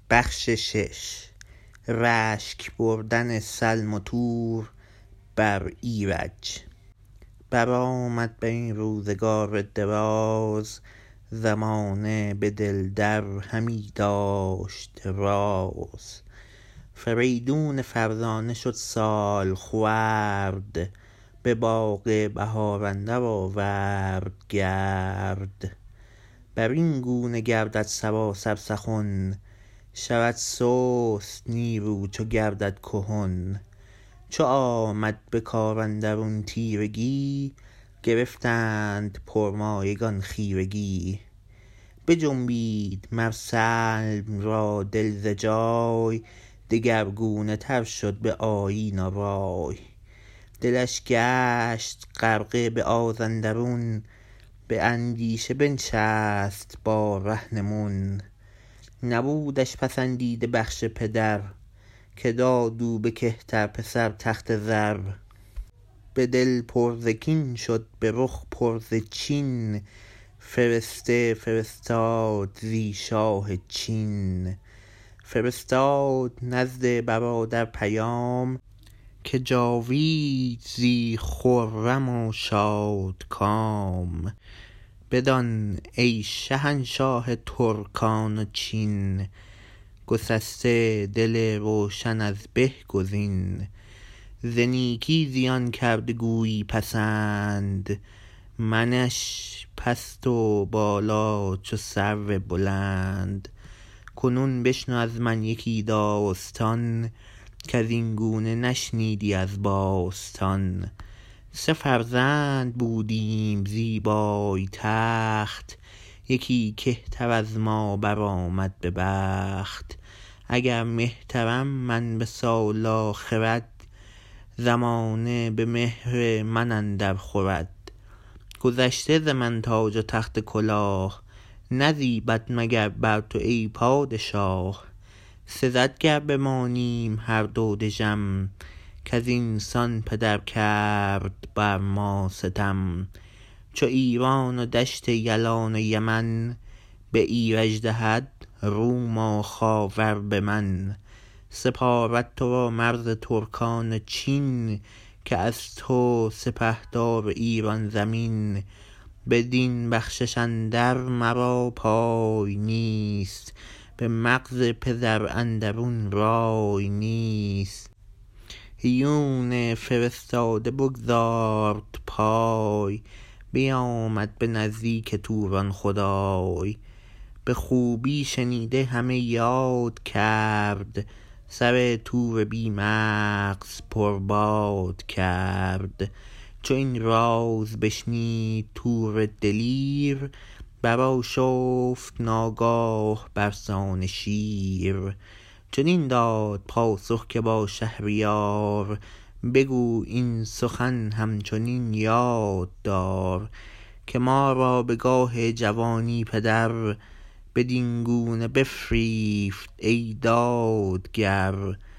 6 رشک بردن سلم و تور بر ایرج. برآمد بر این روزگار دراز، زمانه به دل در همی داشت راز. فریدون فرزانه شد سال خورد، به باغ بهار اندر آورد گرد. بر این گونه گردد سراسر سخن، شود سست نیرو چو گردد کهن. چو آمد به کار اندرون تیرگی، گرفتند پرمایگان خیرگی. بجنبید مر سلم را دل ز جای، دگرگونه تر شد به آیین و رای. دلش گشت غرقه به آز اندرون، به اندیشه بنشست با رهنمون. نبودش پسندیده بخش پدر، که داد او به کهتر پسر تخت زر. به دل پر ز کین شد به رخ پر ز چین، فرسته فرستاد زی شاه چین. فرستاد نزد برادر پیام، که جاوید زی خرم و شادکام. بدان ای شهنشاه ترکان و چین، گسسته دل روشن از به گزین. ز نیکی زیان کرده گویی پسند، منش پست و بالا چو سرو بلند. کنون بشنو از من یکی داستان، کز این گونه نشنیدی از باستان. 3 فرزند بودیم زیبای تخت، یکی کهتر از ما برآمد به بخت. اگر مهترم من به سالا خرد، زمانه به مهر من اندر خورد. گذشته ز من تاج و تخت و کلاه، نزیبد مگر بر تو ای پادشاه. سزد گر بمانیم هر دو دژم، کز این سان پدر کرد بر ما ستم. چو ایران و دشت یلان و یمن، به ایرج دهد روم و خاور به من. سپارد تو را مرز ترکان و چین، که از تو سپهدار ایران زمین. بدین بخشش اندر مرا پای نیست، به مغز پدر اندرون رای نیست. هیون فرستاده بگذارد پای، بیامد به نزدیک توران خدای. به خوبی شنیده همه یاد کرد، سر تور بی مغز پرباد کرد. چو این راز بشنید تور دلیر، برآشفت ناگاه برسان شیر. چنین داد پاسخ که با شهریار، بگو این سخن همچنین یاد دار. که ما را به گاه جوانی پدر، بدین گونه بفریفت ای دادگر.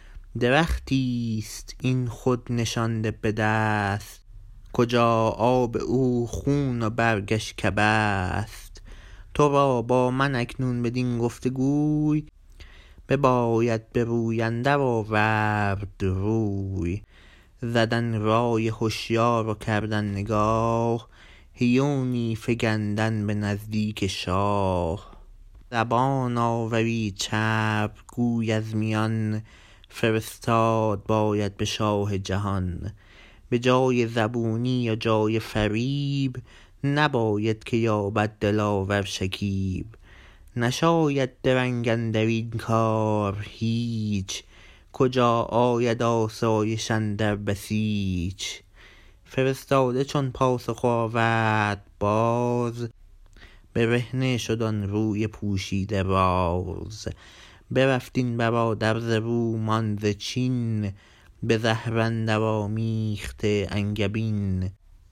درختیست این خود نشانده به دست، کجا آب او خون و برگش کبست. تو را با من اکنون بدین گفت گوی، بباید به روی اندر آورد روی. زدن رای هشیار و کردن نگاه، هیونی فگندن به نزدیک شاه. زبان آوری چرپ گوی از میان، فرستاد باید به شاه جهان. به جای زبونی و جای فریب، نباید که یابد دلاور شکیب. نشاید درنگ اندرین کار هیچ، کجا آید آسایش اندر بسیچ. فرستاده چون پاسخ آورد باز، برهنه شد آن روی پوشیده راز. برفت این برادر ز روم آن ز چین، به زهر اندر آمیخته انگبین.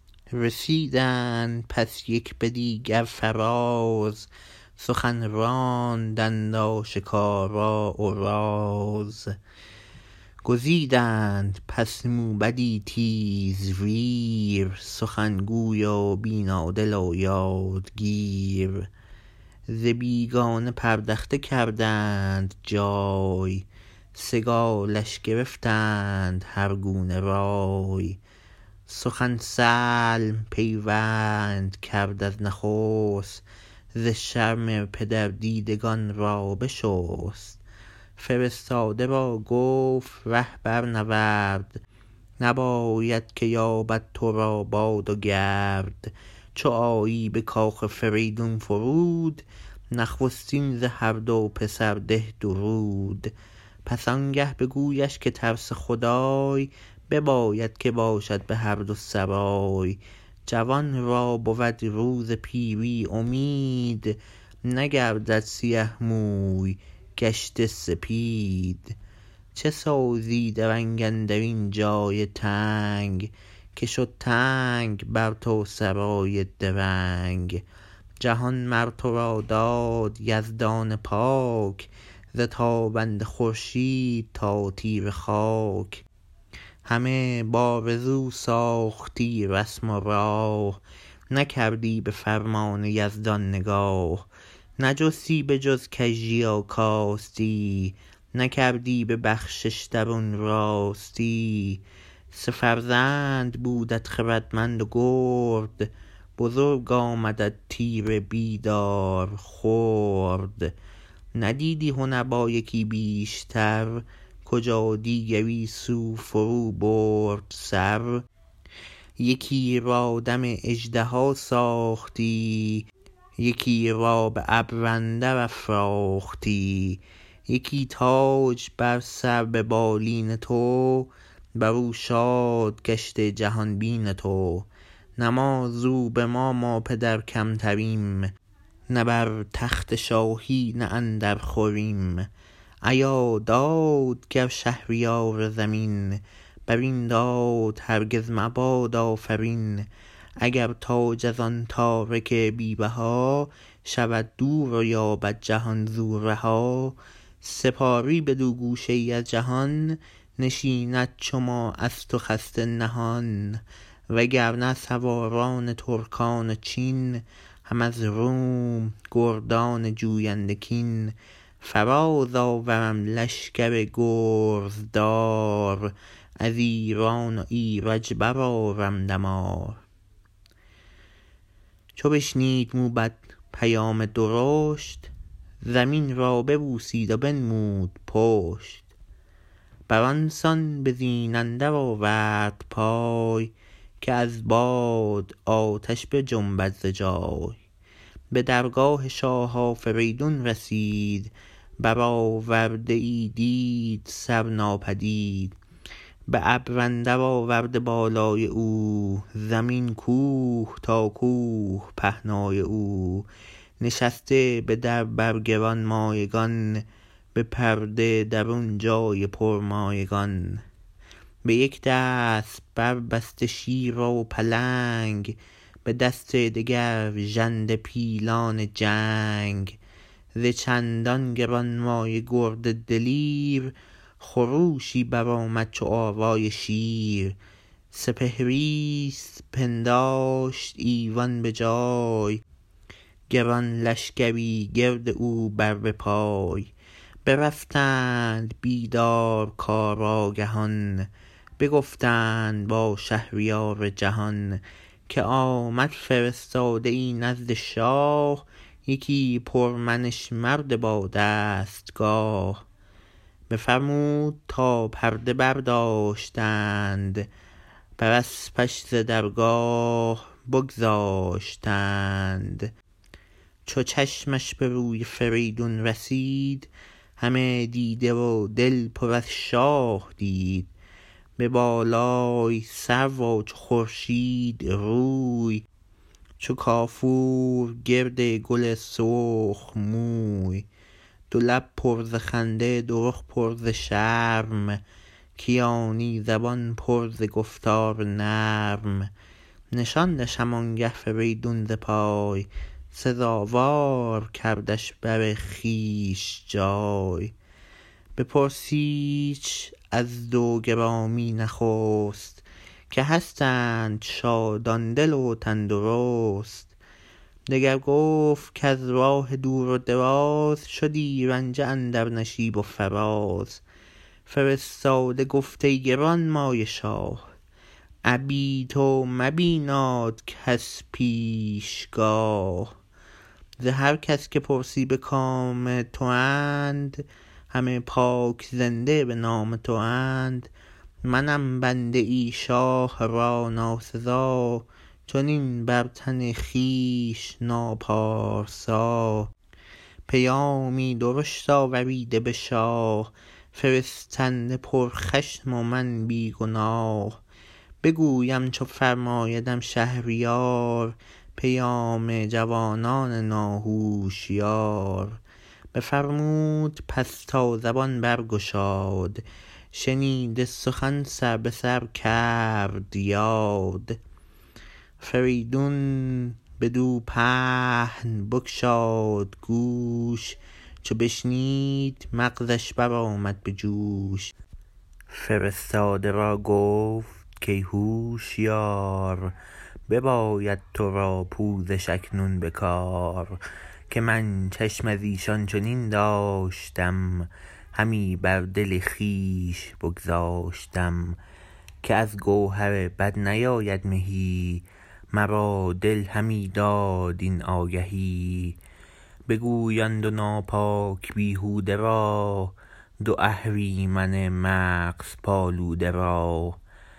رسیدند پس یک به دیگر فراز، سخن راندند آشکارا و راز. گزیدند پس موبدی تیزویر، سخنگوی و بینا دل و یادگیر. ز بیگانه پردخته کردند جای. سگالش گرفتند هر گونه رای. سخن سلم پیوند کرد از نخست، ز شرم پدر دیدگان را بشست. فرستاده را گفت ره بر نورد، نباید که یابد تو را باد و گرد. چو آیی به کاخ فریدون فرود، نخستین ز هر دو پسر ده درود. پس آنگه بگویش که ترس خدای، بباید که باشد به هر دو سرای. جوان را بود روز پیری امید، نگردد سیه موی گشته سپید. چه سازی درنگ اندرین جای تنگ، که شد تنگ بر تو سرای درنگ. جهان مر تو را داد یزدان پاک، ز تابنده خورشید تا تیره خاک. همه بآرزو ساختی رسم و راه، نکردی به فرمان یزدان نگاه. نجستی به جز کژی و کاستی، نکردی به بخشش درون راستی. سه فرزند بودت خردمند و گرد، بزرگ آمدت تیره بیدار خرد. ندیدی هنر با یکی بیشتر، کجا دیگری سو فرو برد سر. یکی را دم اژدها ساختی، یکی را به ابر اندر افراختی. یکی تاج بر سر به بالین تو، برو شاد گشته جهان بین تو. نه ما زو به ما پدر کمتریم، نه بر تخت شاهی نه اندر خوریم. ایا داد گر شهریار زمین، برین داد هرگز مباد آفرین. اگر تاج از آن تارک بی بها، شود دور و یابد جهان زو رها. سپاری بدو گوشه ای از جهان، نشیند چو ما از تو خسته نهان. وگرنه سواران ترکان چین، هم از روم گردان جوینده کین. فراز آورم لشکر گرزدار، از ایران و ایرج برآرم دمار. چو بشنید موبد پیام درشت، زمین را ببوسید و بنمود پشت. بران سان به زین اندر آورد پای، که از باد آتش بجنبد ز جای. به درگاه شاه آفریدون رسید، برآورده ای دید سر ناپدید. به ابر اندر آورده بالای او، زمین کوه تا کوه پهنای او. نشسته به در بر گرانمایگان، به پرده درون جای پرمایگان. به یک دست بر بسته شیر و پلنگ، به دست دگر ژنده پیلان جنگ. ز چندان گرانمایه گرد دلیر، خروشی برآمد چو آوای شیر. سپهریست پنداشت ایوان به جای، گران لشکری گرد او بر به پای. برفتند بیدار کارآگهان، بگفتند با شهریار جهان. که آمد فرستاده ای نزد شاه، یکی پرمنش مرد با دستگاه. بفرمود تا پرده برداشتند، بر اسپش ز درگاه بگذاشتند. چو چشمش به روی فریدون رسید، همه دیده و دل پر از شاه دید. به بالای سرو و چو خورشید روی، چو کافور گرد گل سرخ موی. دو لب پر ز خنده دو رخ پر ز شرم، کیانی زبان پر ز گفتار نرم. نشاندش هم آنگه فریدون ز پای، سزاوار کردش بر خویش جای. بپرسیدش از دو گرامی نخست، که هستند شادان دل و تن درست. دگر گفت کز راه دور و دراز شدی رنجه اندر نشیب و فراز. فرستاده گفت ای گرانمایه شاه عبید و مبیناد کس پیشگاه. ز هر کس که پرسی به کام تواند همه پاک زنده به نام تواند. منم بنده ای شاه را ناسزا چنین بر تن خویش ناپارسا. پیامی درشت آوریده به شاه فرستنده پرخشم و من بی گناه. بگویم چو فرمایدم شهریار پیام جوانان ناهوشیار. بفرمود پس تا زبان برگشاد شنیده سخن سر به سر کرد یاد. فریدون بدو پهن بگشاد گوش چو بشنید مغزش برآمد به جوش. فرستاده را گفت کای هوشیار بباید تو را پوزش اکنون به کار. که من چشم از ایشان چنین داشتم همی بر دل خویش بگذاشتم. که از گوهر بد نیاید مهی مرا دل همی داد این آگهی. بگویند و ناپاک بیهوده را دو اهریمن مغز پالوده را.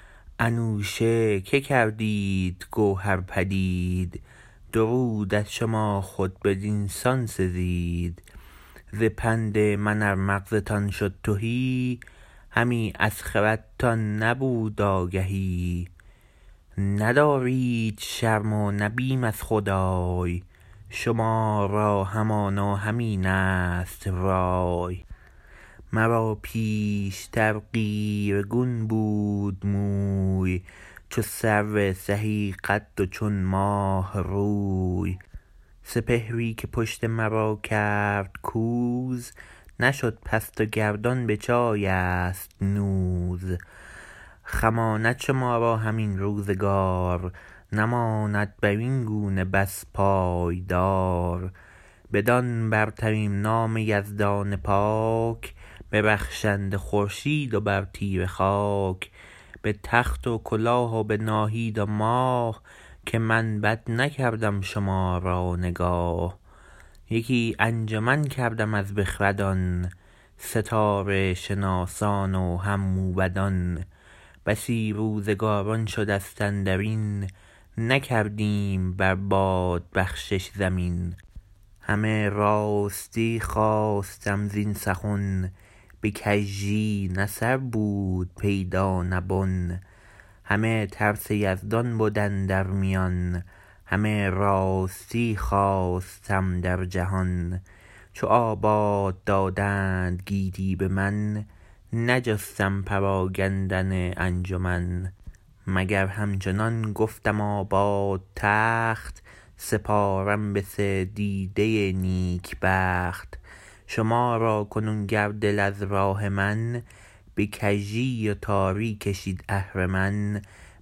انوشه که کردید گوهر پدید درود از شما خود بدین سان سزید. ز پند من ار مغزتان شد تهی همی از خردتان نبود آگهی. ندارید شرم و نه بیم از خدای شما را همانا همین است رای. مرا پیشتر قیره گون بود موی چو سرو سهی قد و چون ماه روی. سپهری که پشت مرا کرد کوز نشد پست و گردان به جای است نوز. خم آمد شما را همین روزگار نماند برین گونه بس پایدار. بدان برتریم نام یزدان پاک ببخشنده خورشید و بر تیره خاک. به تخت و کلاه و به ناهید و ماه که من بد نکردم شما را نگاه. یکی انجمن کردم از بخردان ستاره شناسان و هم موبدان. بسی روزگاران شدست اندرین نکردیم بر باد بخشش زمین. همه راستی خواستم زین سخن به کژی نه سر بود پیدا نه بن. همه ترس یزدان بد اندر میان همه راستی خواستم در جهان. چو آباد دادند گیتی به من نجستم پراگندن انجمن. مگر همچنان گفتم آباد تخت سپارم به سه دیده نیک بخت. شما را کنون گر دل از راه من به کژی و تاری کشید اهرمن.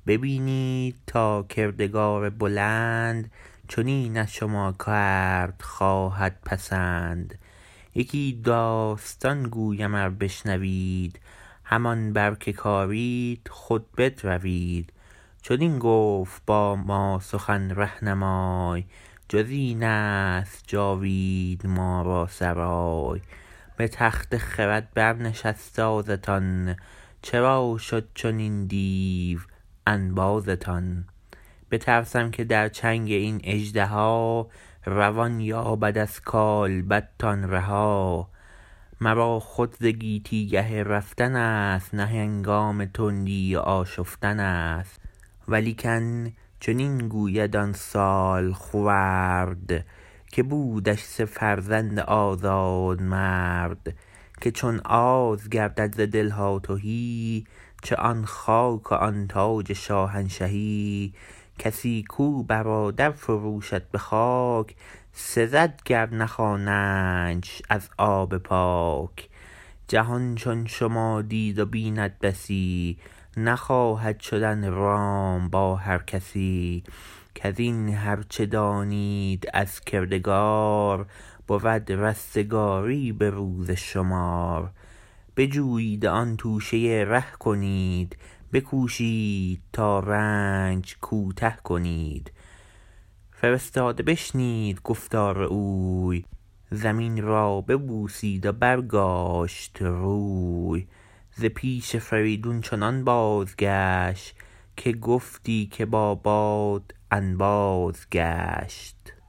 ببینید تا کردگار بلند چنین از شما کرد خواهد پسند. یکی داستان گویم ار بشنوید همان بر که کارید خود بدروید. چنین گفت با ما سخن رهنمای جز این است جاوید ما را سرای. به تخت خرد برنشست آزتان چرا شد چنین دیو انبازتان. بترسم که در چنگ این اژدها روان یابد از کالبدتان رها. مرا خود ز گیتی گه رفتن است نه هنگام تندی و آشفتن است. ولیکن چنین گوید آن سال خورد که بودش سه فرزند آزاد مرد. که چون آز گردد ز دلها تهی چه آن خاک و آن تاج شاهنشهی. کسی کو برادر فروشد به خاک سزد گر نخوانندش از آب پاک. جهان چون شما دید و بیند بسی نخواهد شدن رام با هر کسی. کزین هرچه دانید از کردگار بود رستگاری به روز شمار بجویید آن توشه ره کنید بکوشید تا رنج کوته کنید فرستاده بشنید گفتار اوی زمین را ببوسید و برگاشت روی ز پیش فریدون چنان بازگشت که گفتی که با باد انباز گشت